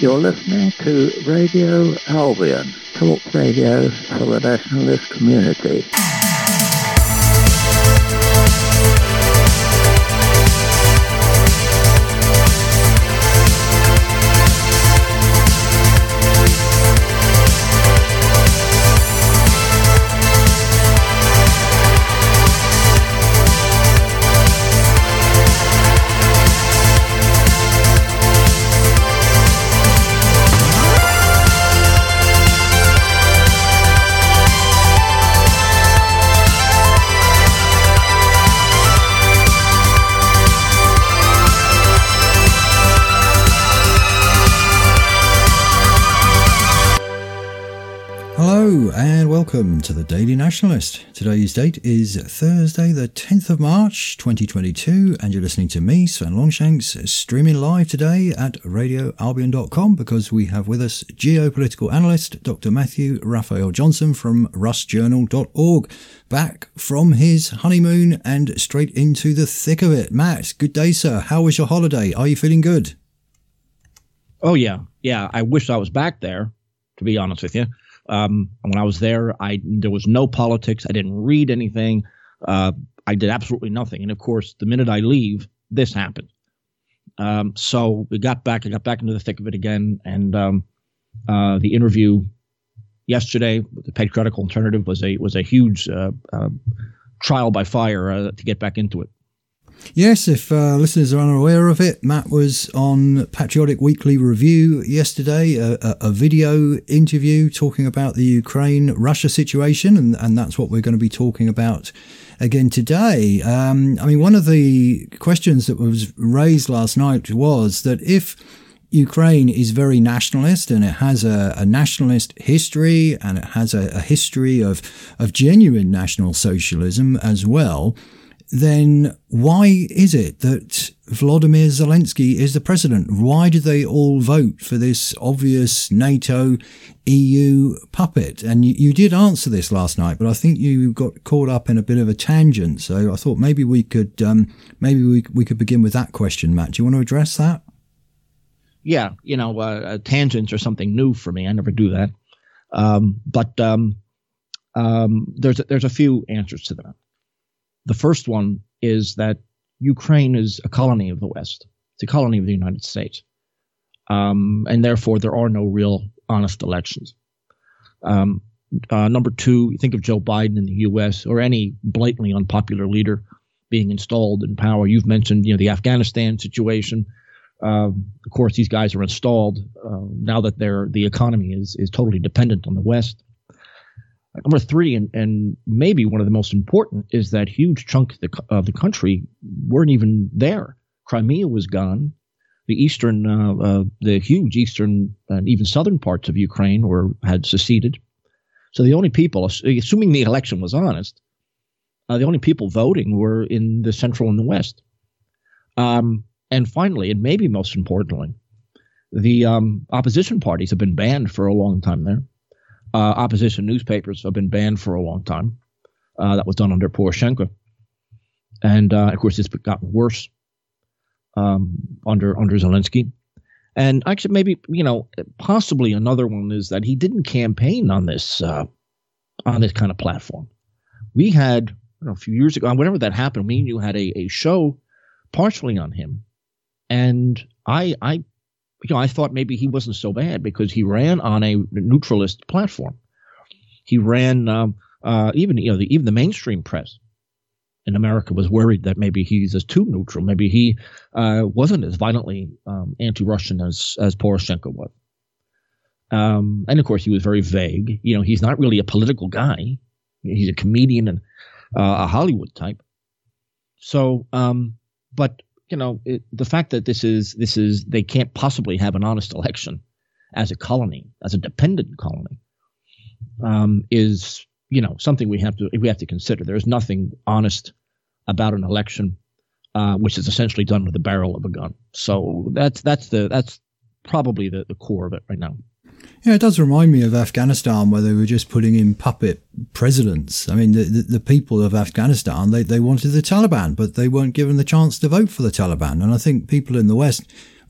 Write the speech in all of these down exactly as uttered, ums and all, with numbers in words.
You're listening to Radio Albion, talk radio for the nationalist community. And welcome to the Daily Nationalist. Today's date is Thursday the tenth of March twenty twenty-two, and you're listening to me, Sven Longshanks, streaming live today at radio albion dot com because we have with us geopolitical analyst Doctor Matthew Raphael Johnson from russ journal dot org, back from his honeymoon and straight into the thick of it. Matt, good day, sir. How was your holiday? Are you feeling good? Oh, yeah. Yeah, I wish I was back there, to be honest with you. Um, when I was there, I there was no politics. I didn't read anything. Uh, I did absolutely nothing. And of course, the minute I leave, this happened. Um, so we got back. I got back into the thick of it again. And um, uh, the interview yesterday with the Patriotic Alternative was a was a huge uh, uh, trial by fire uh, to get back into it. Yes, if uh, listeners are unaware of it, Matt was on Patriotic Weekly Review yesterday, a, a, a video interview talking about the Ukraine-Russia situation, and, and that's what we're going to be talking about again today. Um, I mean, one of the questions that was raised last night was that if Ukraine is very nationalist and it has a, a nationalist history and it has a, a history of, of genuine National Socialism as well, then why is it that Volodymyr Zelensky is the president? Why do they all vote for this obvious NATO E U puppet? And you, you did answer this last night, but I think you got caught up in a bit of a tangent. So I thought maybe we could um, maybe we we could begin with that question, Matt. Do you want to address that? Yeah, you know, uh, tangents are something new for me. I never do that. Um, but um, um, there's a, there's a few answers to that. The first one is that Ukraine is a colony of the West. It's a colony of the United States. Um, and therefore, there are no real honest elections. Um, uh, number two, you think of Joe Biden in the U S or any blatantly unpopular leader being installed in power. You've mentioned, you know, the Afghanistan situation. Um, of course, these guys are installed uh, now that they're, the economy is is totally dependent on the West. Number three, and, and maybe one of the most important, is that huge chunk of the, of the country weren't even there. Crimea was gone. The eastern, uh, uh, the huge eastern and even southern parts of Ukraine were had seceded. So the only people, assuming the election was honest, uh, the only people voting were in the central and the west. Um, and finally, and maybe most importantly, the um, opposition parties have been banned for a long time there. Uh, opposition newspapers have been banned for a long time. Uh, that was done under Poroshenko. And, uh, of course, it's gotten worse um, under under Zelensky. And actually, maybe, you know, possibly another one is that he didn't campaign on this uh, on this kind of platform. We had, I don't know, a few years ago, whenever that happened, me and you had a, a show partially on him. And I I You know, I thought maybe he wasn't so bad because he ran on a neutralist platform. He ran um, uh, even you know the, even the mainstream press in America was worried that maybe he's as too neutral. Maybe he uh, wasn't as violently um, anti-Russian as as Poroshenko was. Um, and of course, he was very vague. You know, he's not really a political guy. He's a comedian and uh, a Hollywood type. So, um, but. You know, it, the fact that this is this is they can't possibly have an honest election as a colony, as a dependent colony, um, is, you know, something we have to we have to consider. There is nothing honest about an election, uh, which is essentially done with the barrel of a gun. So that's that's the that's probably the, the core of it right now. Yeah, it does remind me of Afghanistan, where they were just putting in puppet presidents. I mean, the, the, the people of Afghanistan, they, they wanted the Taliban, but they weren't given the chance to vote for the Taliban. And I think people in the West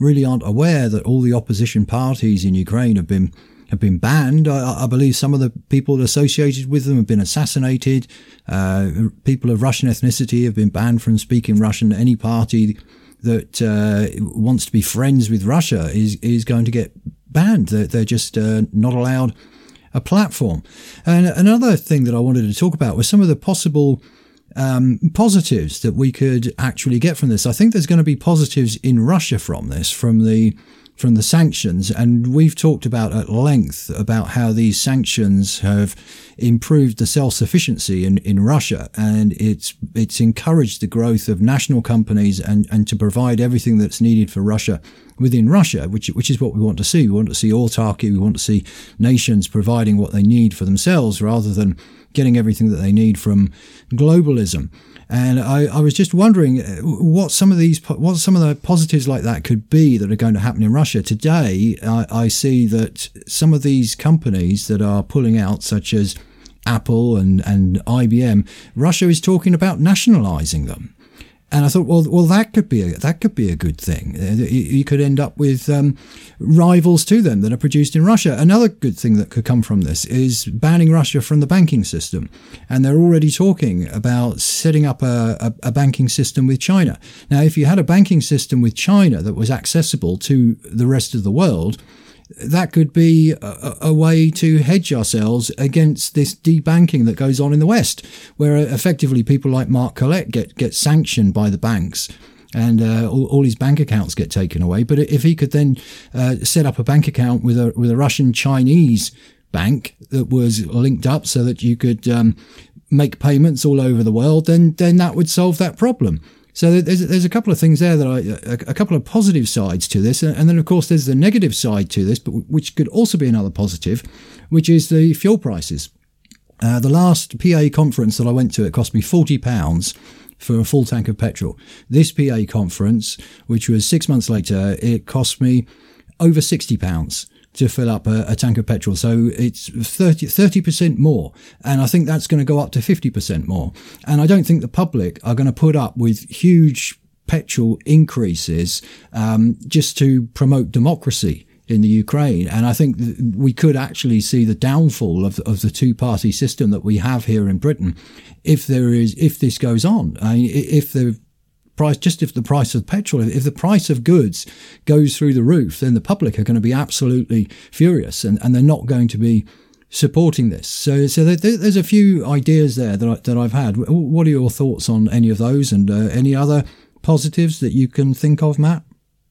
really aren't aware that all the opposition parties in Ukraine have been have been banned. I, I believe some of the people associated with them have been assassinated. Uh, people of Russian ethnicity have been banned from speaking Russian. Any party that uh, wants to be friends with Russia is is going to get banned. They're, they're just uh, not allowed a platform. And another thing that I wanted to talk about was some of the possible um, positives that we could actually get from this. I think there's going to be positives in Russia from this, from the from the sanctions, and we've talked about at length about how these sanctions have improved the self-sufficiency in, in Russia, and it's it's encouraged the growth of national companies and, and to provide everything that's needed for Russia within Russia, which which is what we want to see. We want to see autarky, we want to see nations providing what they need for themselves rather than getting everything that they need from globalism. And I, I was just wondering what some of these, what some of the positives like that could be that are going to happen in Russia. Today, I, I see that some of these companies that are pulling out, such as Apple and, and I B M, Russia is talking about nationalizing them. And I thought, well, well, that could be a, that could be a good thing. You could end up with um, rivals to them that are produced in Russia. Another good thing that could come from this is banning Russia from the banking system. And they're already talking about setting up a, a, a banking system with China. Now, if you had a banking system with China that was accessible to the rest of the world, that could be a, a way to hedge ourselves against this debanking that goes on in the West, where effectively people like Mark Collett get, get sanctioned by the banks and uh, all, all his bank accounts get taken away. But if he could then uh, set up a bank account with a with a Russian-Chinese bank that was linked up so that you could um, make payments all over the world, then then that would solve that problem. So there's there's a couple of things there that I a, a couple of positive sides to this, and then of course there's the negative side to this, but which could also be another positive, which is the fuel prices. Uh, the last P A conference that I went to, it cost me forty pounds for a full tank of petrol. This P A conference, which was six months later, it cost me over sixty pounds to fill up a, a tank of petrol. So it's thirty percent more. And I think that's going to go up to fifty percent more. And I don't think the public are going to put up with huge petrol increases um, just to promote democracy in the Ukraine. And I think we could actually see the downfall of, of the two-party system that we have here in Britain if there is, if this goes on. I mean, if the price, just if the price of petrol, if the price of goods goes through the roof, then the public are going to be absolutely furious, and, and they're not going to be supporting this. So, so there, there's a few ideas there that I, that I've had. What are your thoughts on any of those, and uh, any other positives that you can think of, Matt?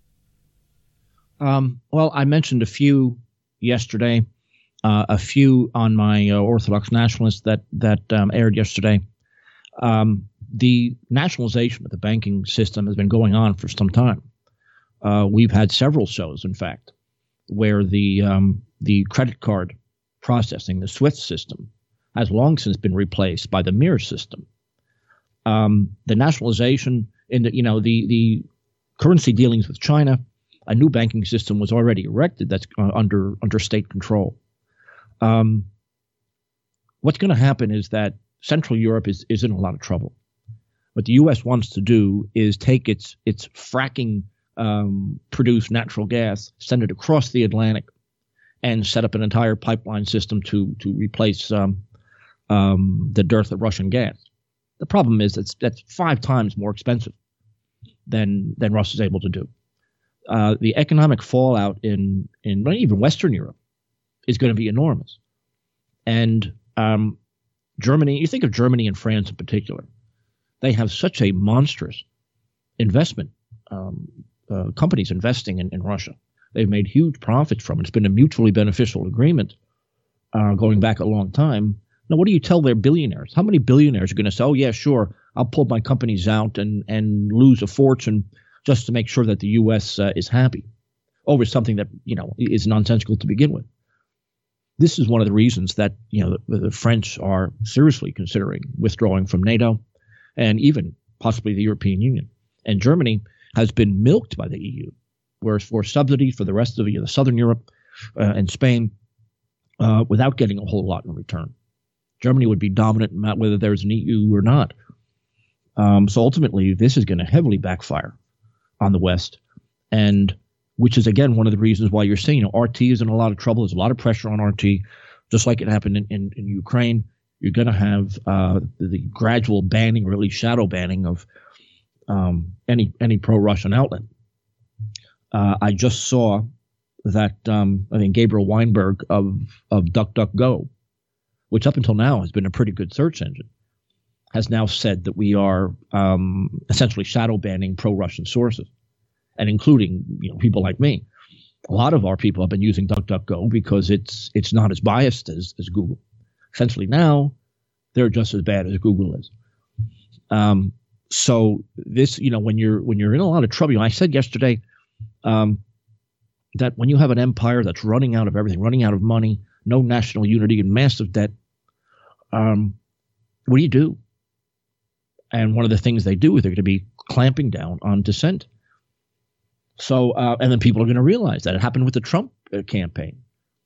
Um, well, I mentioned a few yesterday, uh, a few on my uh, Orthodox Nationalist that that um, aired yesterday. Um, the nationalization of the banking system has been going on for some time. Uh, we've had several shows, in fact, where the um, the credit card processing, the SWIFT system, has long since been replaced by the MIR system. Um, the nationalization in the you know the the currency dealings with China, a new banking system was already erected that's uh, under under state control. Um, what's going to happen is that Central Europe is, is in a lot of trouble. What the U S wants to do is take its its fracking um, produced natural gas, send it across the Atlantic, and set up an entire pipeline system to to replace um, um, the dearth of Russian gas. The problem is that's that's five times more expensive than than Russia's able to do. Uh, the economic fallout in in even Western Europe is going to be enormous, and um, Germany. You think of Germany and France in particular. They have such a monstrous investment, um, uh, companies investing in, in Russia. They've made huge profits from it. It's been a mutually beneficial agreement uh, going back a long time. Now, what do you tell their billionaires? How many billionaires are going to say, oh, yeah, sure, I'll pull my companies out and, and lose a fortune just to make sure that the U S uh, is happy over something that, you know, is nonsensical to begin with? This is one of the reasons that, you know, the, the French are seriously considering withdrawing from NATO, and even possibly the European Union. And Germany has been milked by the E U, whereas for subsidies for the rest of you know, Southern Europe uh, and Spain, uh, without getting a whole lot in return. Germany would be dominant whether there's an E U or not. Um, so ultimately, this is going to heavily backfire on the West. And which is, again, one of the reasons why you're seeing, you know, R T is in a lot of trouble. There's a lot of pressure on R T, just like it happened in, in, in Ukraine. You're going to have uh, the, the gradual banning, or at least shadow banning, of um, any any pro-Russian outlet. Uh, I just saw that um, I think Gabriel Weinberg of of DuckDuckGo, which up until now has been a pretty good search engine, has now said that we are um, essentially shadow banning pro-Russian sources, and including, you know, people like me. A lot of our people have been using DuckDuckGo because it's it's not as biased as, as Google. Essentially now, they're just as bad as Google is. Um, so this, you know, when you're when you're in a lot of trouble, you know, I said yesterday um, that when you have an empire that's running out of everything, running out of money, no national unity, and massive debt, um, what do you do? And one of the things they do is they're going to be clamping down on dissent. So, uh, and then people are going to realize that it happened with the Trump uh, campaign.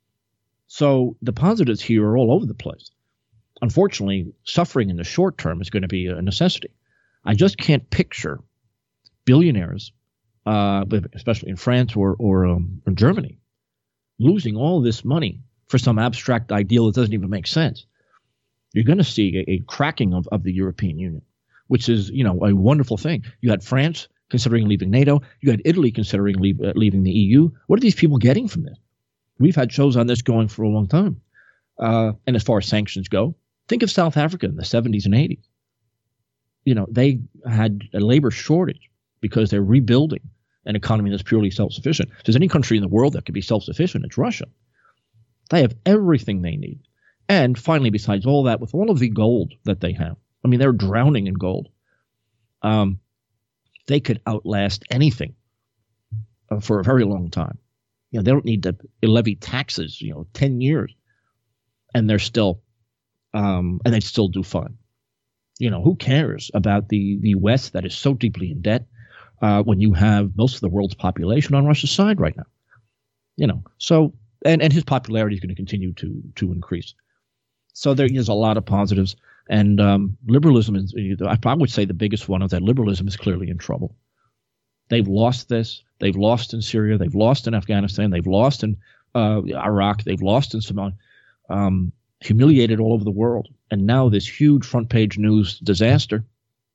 So the positives here are all over the place. Unfortunately, suffering in the short term is going to be a necessity. I just can't picture billionaires, uh, especially in France or or, um, or Germany, losing all this money for some abstract ideal that doesn't even make sense. You're going to see a, a cracking of, of the European Union, which is, you know, a wonderful thing. You had France considering leaving NATO. You had Italy considering leave, uh, leaving the E U. What are these people getting from this? We've had shows on this going for a long time. Uh, and as far as sanctions go, think of South Africa in the seventies and eighties. You know, they had a labor shortage because they're rebuilding an economy that's purely self-sufficient. If there's any country in the world that could be self-sufficient, it's Russia. They have everything they need. And finally, besides all that, with all of the gold that they have, I mean, they're drowning in gold. Um, they could outlast anything uh, for a very long time. You know, they don't need to levy taxes, you know, ten years, and they're still, um, and they still do fine. You know, who cares about the, the West that is so deeply in debt uh, when you have most of the world's population on Russia's side right now? You know, so, and, and his popularity is going to continue to to increase. So there is a lot of positives, and um, liberalism is, I would say the biggest one of that, liberalism is clearly in trouble. They've lost this. They've lost in Syria. They've lost in Afghanistan. They've lost in uh, Iraq. They've lost in Somalia. Um, humiliated all over the world. And now this huge front page news disaster,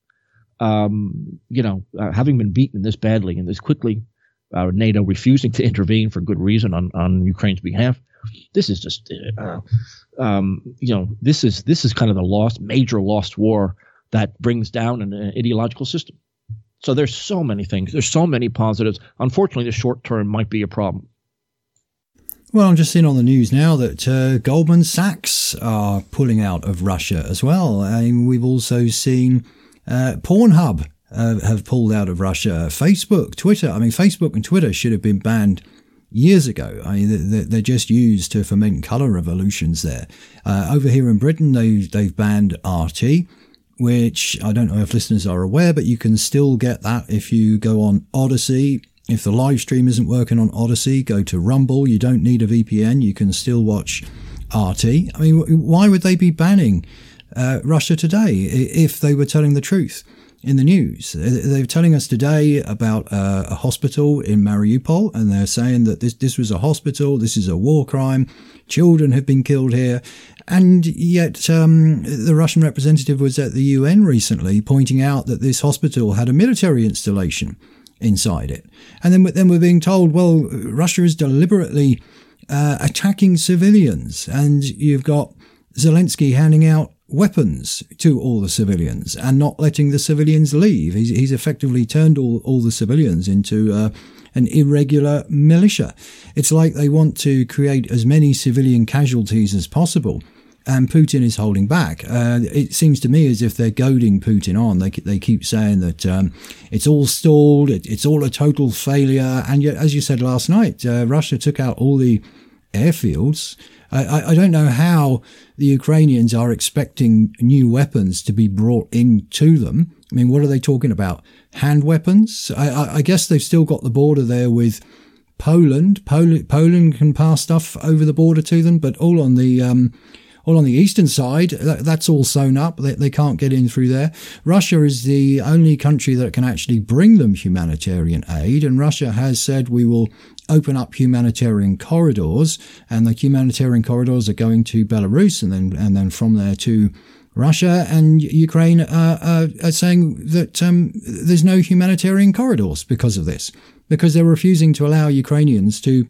um, you know, uh, having been beaten this badly and this quickly, uh, NATO refusing to intervene for good reason on, on Ukraine's behalf. This is just, uh, um, you know, this is this is kind of the lost, major lost war that brings down an uh, ideological system. So there's so many things. There's so many positives. Unfortunately, the short term might be a problem. Well, I'm just seeing on the news now that uh, Goldman Sachs are pulling out of Russia as well. I mean, we've also seen uh, Pornhub uh, have pulled out of Russia. Facebook, Twitter. I mean, Facebook and Twitter should have been banned years ago. I mean, they're just used to foment colour revolutions there. Uh, over here in Britain, they, they've banned R T, which I don't know if listeners are aware, but you can still get that if you go on Odyssey. If the live stream isn't working on Odyssey, go to Rumble. You don't need a V P N. You can still watch R T. I mean, why would they be banning uh, Russia today if they were telling the truth in the news? They're telling us today about uh, a hospital in Mariupol, and they're saying that this, this was a hospital, this is a war crime, children have been killed here. And yet um, the Russian representative was at the U N recently pointing out that this hospital had a military installation inside it. And then, then we're being told, well, Russia is deliberately uh, attacking civilians, and you've got Zelensky handing out weapons to all the civilians and not letting the civilians leave. He's, he's effectively turned all, all the civilians into uh, an irregular militia. It's like they want to create as many civilian casualties as possible, and Putin is holding back. Uh, it seems to me as if they're goading Putin on. They they keep saying that um, it's all stalled, it, it's all a total failure, and yet, as you said last night, uh, Russia took out all the airfields. I, I don't know how the Ukrainians are expecting new weapons to be brought into them. I mean, what are they talking about? Hand weapons? I, I, I guess they've still got the border there with Poland. Poland. Poland can pass stuff over the border to them, but all on the um, Well, on the eastern side, that, that's all sewn up. They, they can't get in through there. Russia is the only country that can actually bring them humanitarian aid, and Russia has said we will open up humanitarian corridors, and the humanitarian corridors are going to Belarus and then and then from there to Russia, and Ukraine uh, uh, are saying that um, there's no humanitarian corridors because of this, because they're refusing to allow Ukrainians to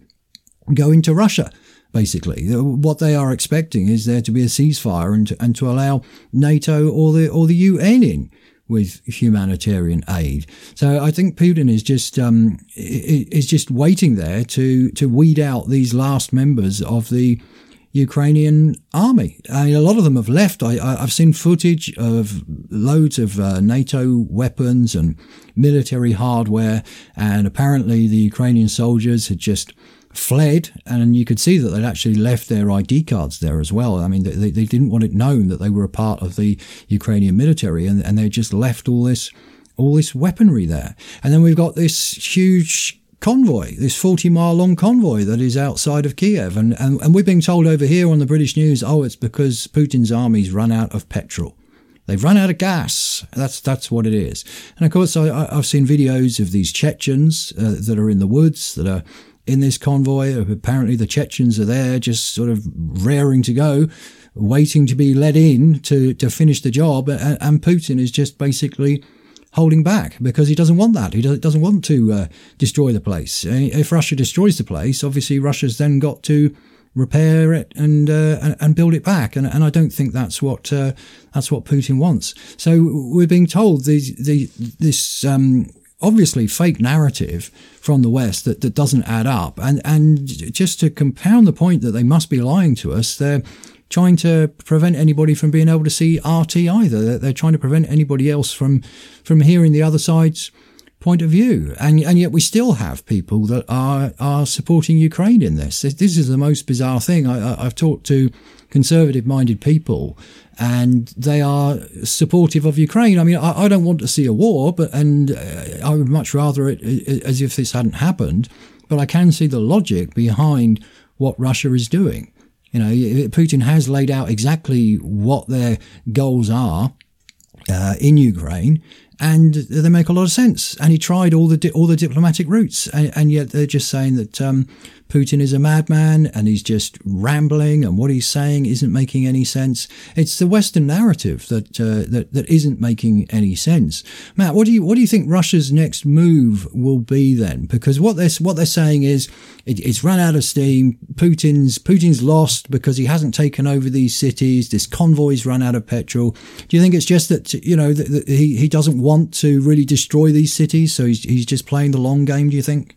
go into Russia. Basically, what they are expecting is there to be a ceasefire and to, and to allow NATO or the or the U N in with humanitarian aid. So I think Putin is just um, is just waiting there to to weed out these last members of the Ukrainian army. I mean, a lot of them have left. I, I, I've seen footage of loads of uh, NATO weapons and military hardware, and apparently the Ukrainian soldiers had just fled, and you could see that they'd actually left their I D cards there as well. I mean, they, they didn't want it known that they were a part of the Ukrainian military, and, and they just left all this all this weaponry there. And then we've got this huge convoy, this forty mile long convoy that is outside of Kiev. And, and, and we're being told over here on the British news, oh, it's because Putin's army's run out of petrol. They've run out of gas. That's that's what it is. And of course, I, I've seen videos of these Chechens uh, that are in the woods, that are in this convoy. Apparently the Chechens are there just sort of raring to go, waiting to be let in to, to finish the job. And, and Putin is just basically holding back because he doesn't want that. He doesn't want to uh, destroy the place. If Russia destroys the place, obviously Russia's then got to repair it and uh, and build it back. And and I don't think that's what uh, that's what Putin wants. So we're being told these the this um, obviously fake narrative from the West that, that doesn't add up. And and just to compound the point that they must be lying to us, they're trying to prevent anybody from being able to see R T either. They're, they're trying to prevent anybody else from from hearing the other side's point of view. And and yet we still have people that are are supporting Ukraine in this. This, this is the most bizarre thing. I, I, I've talked to conservative-minded people, and they are supportive of Ukraine. I mean, I, I don't want to see a war, but and uh, I would much rather it, it as if this hadn't happened. But I can see the logic behind what Russia is doing. You know, Putin has laid out exactly what their goals are uh, in Ukraine, and they make a lot of sense. And he tried all the di- all the diplomatic routes, and, and yet they're just saying that um, Putin is a madman and he's just rambling, and what he's saying isn't making any sense. It's the Western narrative that uh, that that isn't making any sense. Matt, what do you what do you think Russia's next move will be then? Because what they're what they're saying is it, it's run out of steam. Putin's Putin's lost because he hasn't taken over these cities. This convoy's run out of petrol. Do you think it's just that you know that, that he he doesn't want to really destroy these cities, so he's he's just playing the long game? Do you think?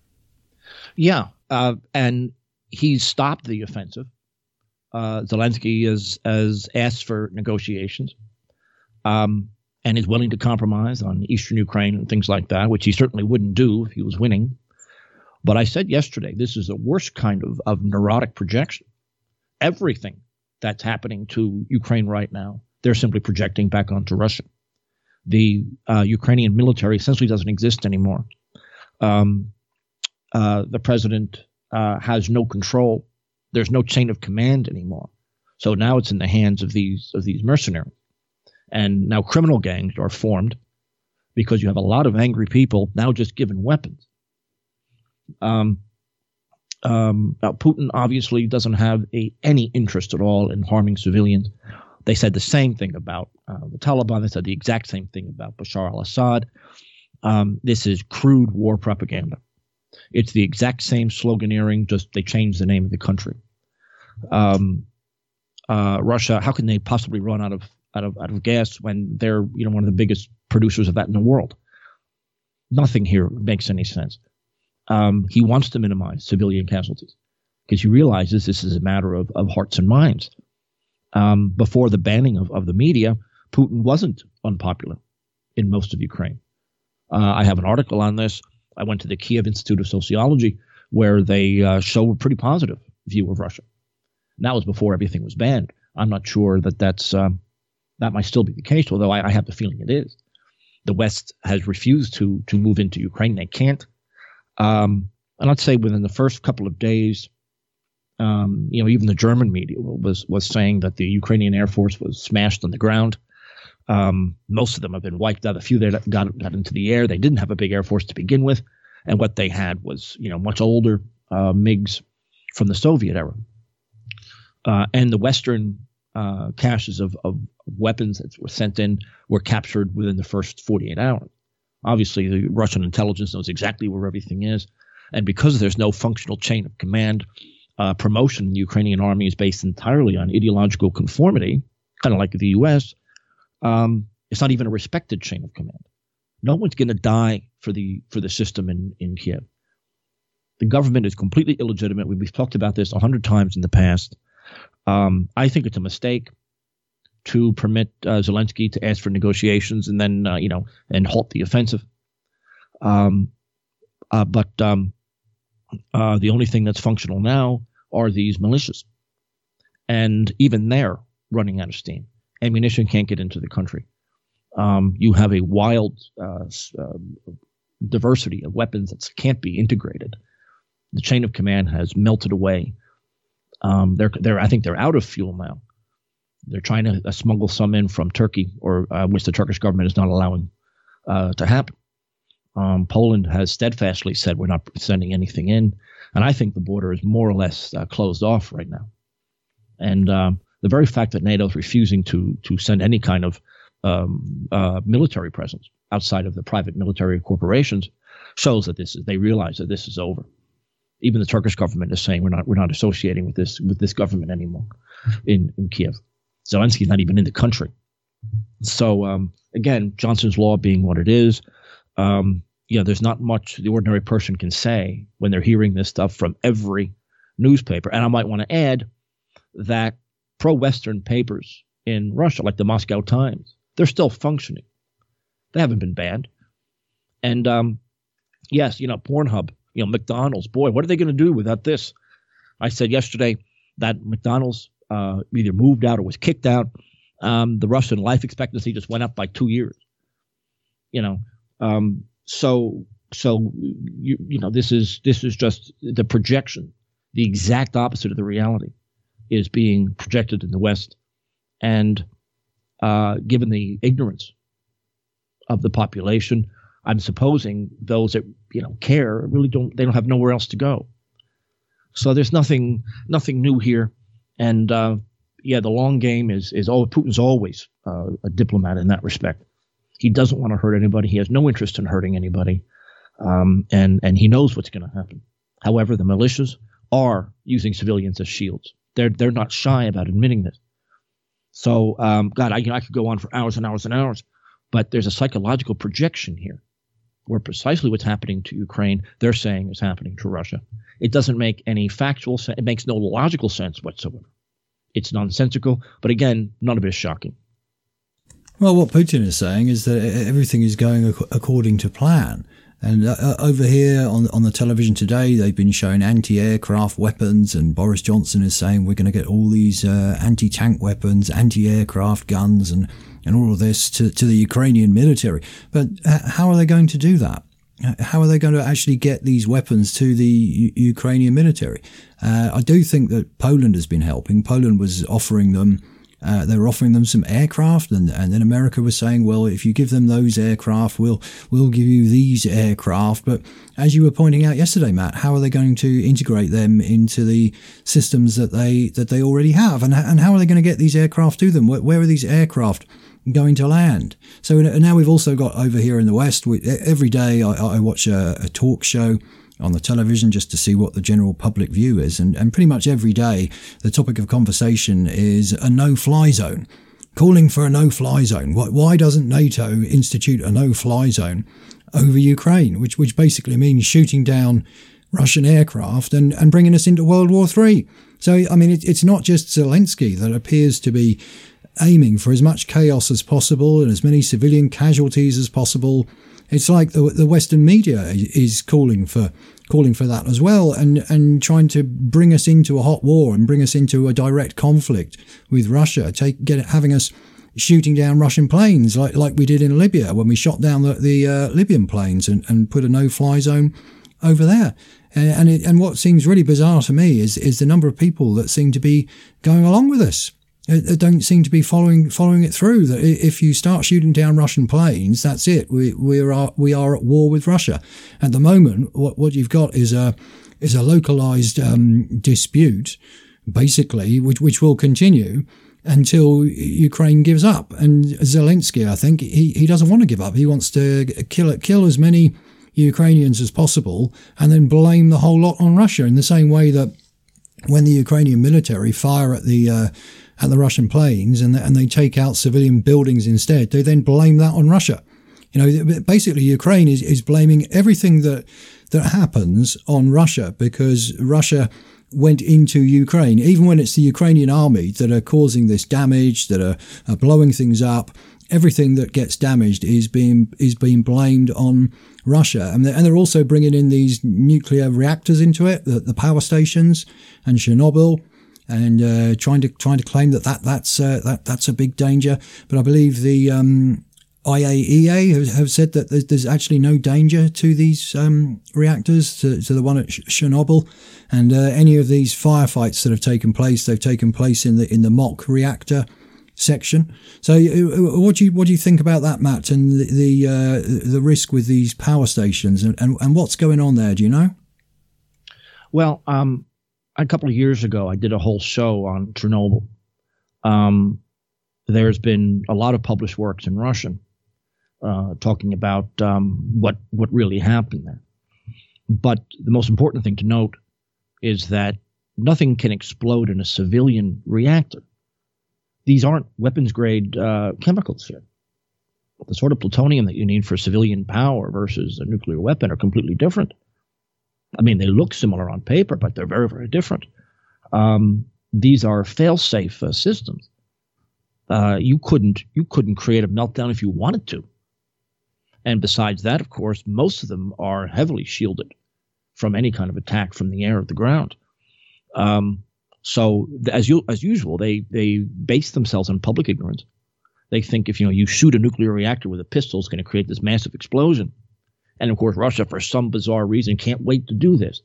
Yeah. Uh, and he's stopped the offensive. Uh, Zelensky has, has asked for negotiations um, and is willing to compromise on eastern Ukraine and things like that, which he certainly wouldn't do if he was winning. But I said yesterday, this is the worst kind of, of neurotic projection. Everything that's happening to Ukraine right now, they're simply projecting back onto Russia. The uh, Ukrainian military essentially doesn't exist anymore. Um, Uh, the president uh, has no control. There's no chain of command anymore. So now it's in the hands of these of these mercenaries. And now criminal gangs are formed because you have a lot of angry people now just given weapons. Um, um, now Putin obviously doesn't have a, any interest at all in harming civilians. They said the same thing about uh, the Taliban. They said the exact same thing about Bashar al-Assad. Um, this is crude war propaganda. It's the exact same sloganeering, just they changed the name of the country. Um, uh, Russia, how can they possibly run out of out of out of gas when they're you know one of the biggest producers of that in the world? Nothing here makes any sense. Um, he wants to minimize civilian casualties because he realizes this is a matter of, of hearts and minds. Um, before the banning of, of the media, Putin wasn't unpopular in most of Ukraine. Uh, I have an article on this. I went to the Kiev Institute of Sociology, where they uh, show a pretty positive view of Russia. And that was before everything was banned. I'm not sure that that's um, that might still be the case, although I, I have the feeling it is. The West has refused to to move into Ukraine. They can't. Um, and I'd say within the first couple of days, Um, you know, even the German media was was saying that the Ukrainian Air Force was smashed on the ground. Um, most of them have been wiped out. A few that got got into the air. They didn't have a big air force to begin with, and what they had was, you know, much older uh, MiGs from the Soviet era, uh, and the Western uh, caches of, of weapons that were sent in were captured within the first forty-eight hours. Obviously, the Russian intelligence knows exactly where everything is, and because there's no functional chain of command, uh, promotion in the Ukrainian army is based entirely on ideological conformity, kind of like the U S. Um, it's not even a respected chain of command. No one's going to die for the for the system in, in Kiev. The government is completely illegitimate. We, we've talked about this a hundred times in the past. Um, I think it's a mistake to permit uh, Zelensky to ask for negotiations and then, uh, you know, and halt the offensive. Um, uh, but um, uh, the only thing that's functional now are these militias. And even they're running out of steam. Ammunition can't get into the country. Um, you have a wild uh, uh, diversity of weapons that can't be integrated. The chain of command has melted away. Um, they're, they're, I think they're out of fuel now. They're trying to uh, smuggle some in from Turkey, or uh, which the Turkish government is not allowing uh, to happen. Um, Poland has steadfastly said we're not sending anything in, and I think the border is more or less uh, closed off right now. And um, the very fact that NATO is refusing to to send any kind of um, uh, military presence outside of the private military corporations shows that this is, they realize that this is over. Even the Turkish government is saying we're not we're not associating with this with this government anymore in, in Kiev. Zelensky's not even in the country. So um, again, Johnson's Law being what it is, um, you know, there's not much the ordinary person can say when they're hearing this stuff from every newspaper. And I might want to add that pro-Western papers in Russia, like the Moscow Times, they're still functioning. They haven't been banned. And um, yes, you know, Pornhub, you know, McDonald's, boy, what are they going to do without this? I said yesterday that McDonald's uh, either moved out or was kicked out. Um, the Russian life expectancy just went up by two years. You know, um, so so you you know this is this is just the projection, the exact opposite of the reality is being projected in the West, and uh, given the ignorance of the population, I'm supposing those that you know care really don't they don't have nowhere else to go. So there's nothing nothing new here, and uh, yeah, the long game is is all Putin's always uh, a diplomat in that respect. He doesn't want to hurt anybody. He has no interest in hurting anybody, um, and and he knows what's going to happen. However, the militias are using civilians as shields. They're they're not shy about admitting this. So, um, God, I you know, I could go on for hours and hours and hours, but there's a psychological projection here, where precisely what's happening to Ukraine, they're saying is happening to Russia. It doesn't make any factual sense. It makes no logical sense whatsoever. It's nonsensical, but again, none of it is shocking. Well, what Putin is saying is that everything is going ac- according to plan. And uh, over here on on the television today, they've been showing anti-aircraft weapons, and Boris Johnson is saying we're going to get all these uh, anti-tank weapons, anti-aircraft guns, and, and all of this to, to the Ukrainian military. But uh, how are they going to do that? How are they going to actually get these weapons to the U- Ukrainian military? Uh, I do think that Poland has been helping. Poland was offering them Uh, they were offering them some aircraft, and, and then America was saying, well, if you give them those aircraft, we'll we'll give you these aircraft. But as you were pointing out yesterday, Matt, how are they going to integrate them into the systems that they that they already have? And, and how are they going to get these aircraft to them? Where, where are these aircraft going to land? So now we've also got over here in the West, we, every day I, I watch a, a talk show on the television just to see what the general public view is. And, and pretty much every day, the topic of conversation is a no-fly zone, calling for a no-fly zone. Why, why doesn't NATO institute a no-fly zone over Ukraine, which which basically means shooting down Russian aircraft and, and bringing us into World War Three? So, I mean, it, it's not just Zelensky that appears to be aiming for as much chaos as possible and as many civilian casualties as possible. It's like the the Western media is calling for calling for that as well, and, and trying to bring us into a hot war and bring us into a direct conflict with Russia, take get having us shooting down Russian planes like like we did in Libya when we shot down the, the uh, Libyan planes and, and put a no-fly zone over there. And and, it, and what seems really bizarre to me is is the number of people that seem to be going along with this. They don't seem to be following following it through. That if you start shooting down Russian planes, that's it. We we are we are at war with Russia. At the moment, what what you've got is a is a localized um, dispute, basically, which which will continue until Ukraine gives up. And Zelensky, I think, he, he doesn't want to give up. He wants to kill kill as many Ukrainians as possible and then blame the whole lot on Russia, in the same way that when the Ukrainian military fire at the uh, at the Russian planes and, and they take out civilian buildings instead, they then blame that on Russia. You know, basically Ukraine is, is blaming everything that that happens on Russia, because Russia went into Ukraine, even when it's the Ukrainian army that are causing this damage, that are, are blowing things up. Everything that gets damaged is being is being blamed on Russia, and they're, and they're also bringing in these nuclear reactors into it, the, the power stations, and Chernobyl, and uh, trying to trying to claim that, that that's uh, that that's a big danger. But I believe the um, I A E A have, have said that there's, there's actually no danger to these um, reactors, to, to the one at Chernobyl, and uh, any of these firefights that have taken place, they've taken place in the in the mock reactor section. So, what do you what do you think about that, Matt, and the the, uh, the risk with these power stations, and, and and what's going on there? Do you know? Well, um, a couple of years ago, I did a whole show on Chernobyl. Um, there's been a lot of published works in Russian uh, talking about um, what what really happened there. But the most important thing to note is that nothing can explode in a civilian reactor. These aren't weapons-grade uh, chemicals here. The sort of plutonium that you need for civilian power versus a nuclear weapon are completely different. I mean, they look similar on paper, but they're very, very different. Um, these are fail-safe uh, systems. Uh, you couldn't you couldn't create a meltdown if you wanted to. And besides that, of course, most of them are heavily shielded from any kind of attack from the air or the ground. Um, So as you, as usual, they, they base themselves on public ignorance. They think if you know you shoot a nuclear reactor with a pistol, it's going to create this massive explosion. And of course, Russia, for some bizarre reason, can't wait to do this.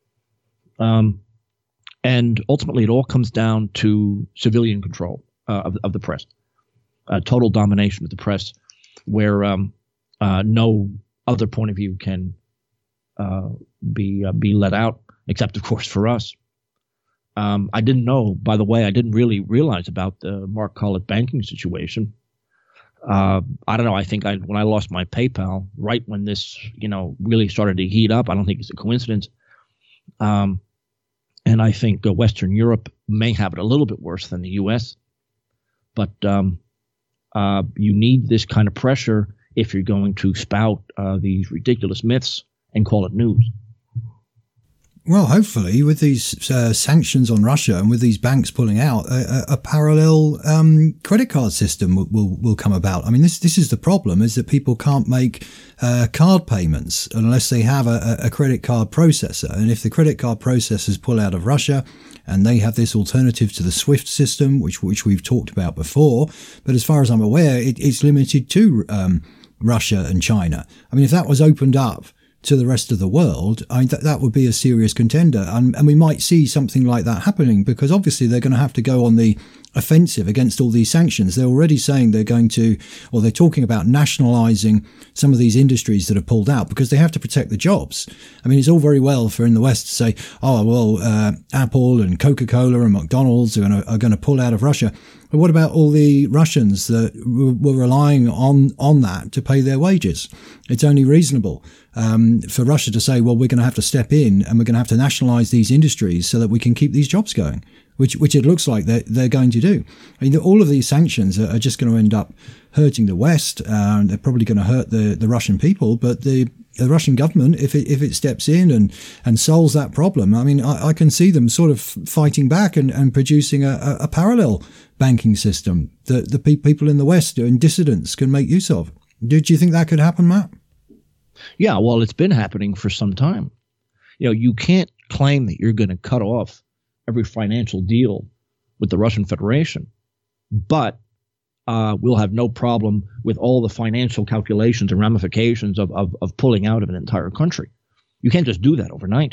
Um, and ultimately, it all comes down to civilian control uh, of, of the press, uh, total domination of the press, where um, uh, no other point of view can uh, be uh, be let out, except of course for us. Um, I didn't know, by the way, I didn't really realize about the Mark Collett banking situation. Uh, I don't know. I think I, when I lost my PayPal, right when this, you know, really started to heat up, I don't think it's a coincidence. Um, and I think uh, Western Europe may have it a little bit worse than the U S. But um, uh, you need this kind of pressure if you're going to spout uh, these ridiculous myths and call it news. Well, hopefully, with these uh, sanctions on Russia and with these banks pulling out, a, a parallel um, credit card system will, will will come about. I mean, this this is the problem: is that people can't make uh, card payments unless they have a, a credit card processor. And if the credit card processors pull out of Russia, and they have this alternative to the SWIFT system, which which we've talked about before, but as far as I'm aware, it, it's limited to um, Russia and China. I mean, if that was opened up to the rest of the world, I mean, that, that would be a serious contender. And, and we might see something like that happening, because obviously they're going to have to go on the offensive against all these sanctions. They're already saying they're going to, or they're talking about nationalizing some of these industries that have pulled out, because they have to protect the jobs. I mean, it's all very well for in the West to say, oh, well, uh, Apple and Coca-Cola and McDonald's are going to, are going to pull out of Russia. But what about all the Russians that were relying on, on that to pay their wages? It's only reasonable um, for Russia to say, well, we're going to have to step in and we're going to have to nationalize these industries so that we can keep these jobs going, which which it looks like they're, they're going to do. I mean, all of these sanctions are, are just going to end up hurting the West. Uh, they're probably going to hurt the, the Russian people, but the the Russian government, if it if it steps in and, and solves that problem, I mean, I, I can see them sort of fighting back and, and producing a, a, a parallel banking system that the pe- people in the West and dissidents can make use of. Do, do you think that could happen, Matt? Yeah, well, it's been happening for some time. You know, you can't claim that you're going to cut off every financial deal with the Russian Federation, but uh, we'll have no problem with all the financial calculations and ramifications of, of, of pulling out of an entire country. You can't just do that overnight.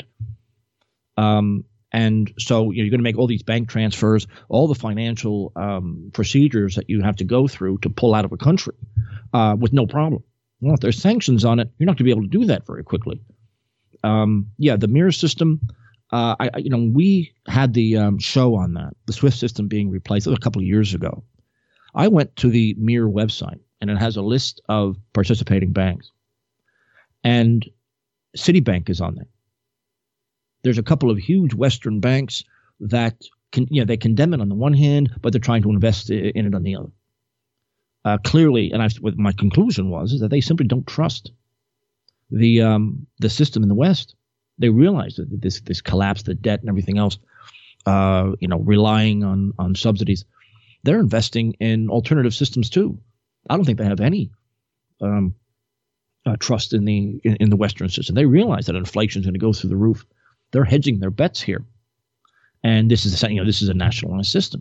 Um, and so you know, you're going to make all these bank transfers, all the financial um, procedures that you have to go through to pull out of a country uh, with no problem. Well, if there's sanctions on it, you're not going to be able to do that very quickly. Um, yeah, the MIR system. Uh, I, you know, we had the um, show on that, the SWIFT system being replaced. It was a couple of years ago. I went to the MIR website, and it has a list of participating banks. And Citibank is on there. There's a couple of huge Western banks that, can, you know, they condemn it on the one hand, but they're trying to invest in it on the other. Uh, clearly, and I, what my conclusion was, is that they simply don't trust the um, the system in the West. They realize that this this collapse, the debt and everything else, uh, you know, relying on on subsidies. They're investing in alternative systems too. I don't think they have any um, uh, trust in the in, in the Western system. They realize that inflation is going to go through the roof. They're hedging their bets here, and this is you know this is a nationalized system.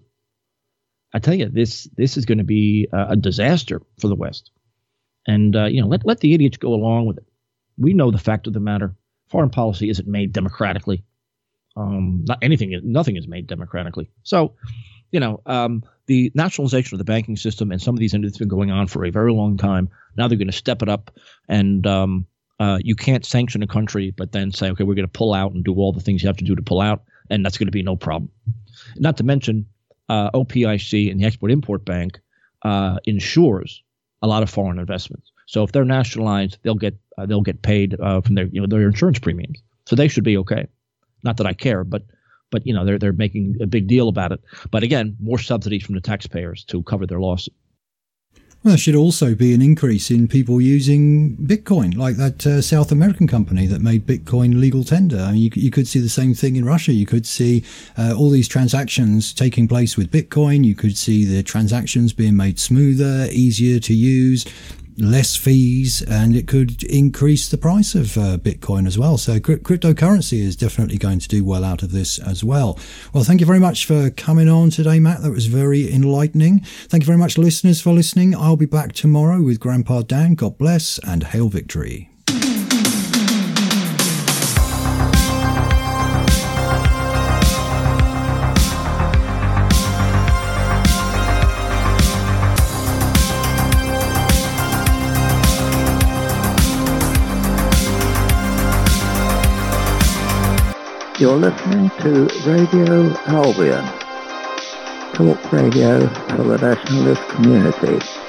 I tell you, this this is going to be a, a disaster for the West, and uh, you know let let the idiots go along with it. We know the fact of the matter. Foreign policy isn't made democratically. Um, not anything, nothing is made democratically. So, you know, um, the nationalization of the banking system and some of these entities have been going on for a very long time. Now they're going to step it up, and um, uh, you can't sanction a country, but then say, okay, we're going to pull out and do all the things you have to do to pull out, and that's going to be no problem. Not to mention, uh, O P I C and the Export-Import Bank uh, insures a lot of foreign investments. So if they're nationalized, they'll get uh, they'll get paid uh, from their you know their insurance premiums. So they should be okay. Not that I care, but but you know they're they're making a big deal about it. But again, more subsidies from the taxpayers to cover their losses. Well, there should also be an increase in people using Bitcoin, like that uh, South American company that made Bitcoin legal tender. I mean, you, you could see the same thing in Russia. You could see uh, all these transactions taking place with Bitcoin. You could see the transactions being made smoother, easier to use, less fees, and it could increase the price of uh, Bitcoin as well. So cri- cryptocurrency is definitely going to do well out of this as well. Well, thank you very much for coming on today, Matt. That was very enlightening. Thank you very much, listeners, for listening. I'll be back tomorrow with Grandpa Dan. God bless and hail victory. You're listening to Radio Albion, talk radio for the nationalist community.